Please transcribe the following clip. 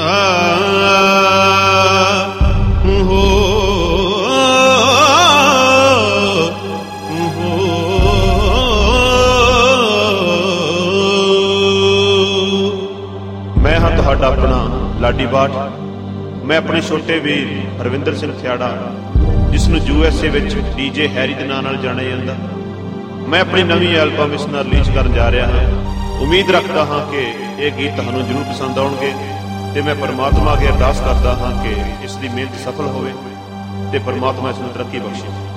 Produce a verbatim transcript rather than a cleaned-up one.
ਹੋ ਮੈਂ ਹਾਂ ਤੁਹਾਡਾ ਆਪਣਾ ਲਾਡੀ ਬਾਠ। ਮੈਂ ਆਪਣੇ ਛੋਟੇ ਵੀਰ ਹਰਵਿੰਦਰ ਸਿੰਘ ਥਿਆੜਾ, ਜਿਸ ਨੂੰ ਯੂ ਐਸ ਏ ਵਿੱਚ ਡੀ ਜੇ ਹੈਰੀ ਦੇ ਨਾਂ ਨਾਲ ਜਾਣਿਆ ਜਾਂਦਾ, ਮੈਂ ਆਪਣੀ ਨਵੀਂ ਐਲਬਮ ਇਸ ਨਾਲ ਰਿਲੀਜ਼ ਕਰਨ ਜਾ ਰਿਹਾ ਹਾਂ। ਉਮੀਦ ਰੱਖਦਾ ਹਾਂ ਕਿ ਇਹ ਗੀਤ ਤੁਹਾਨੂੰ ਜ਼ਰੂਰ ਪਸੰਦ ਆਉਣਗੇ ਅਤੇ ਮੈਂ ਪਰਮਾਤਮਾ ਅੱਗੇ ਅਰਦਾਸ ਕਰਦਾ ਹਾਂ ਕਿ ਇਸ ਦੀ ਮਿਹਨਤ ਸਫਲ ਹੋਵੇ ਅਤੇ ਪਰਮਾਤਮਾ ਇਸ ਨੂੰ ਤਰੱਕੀ ਬਖਸ਼ੇ।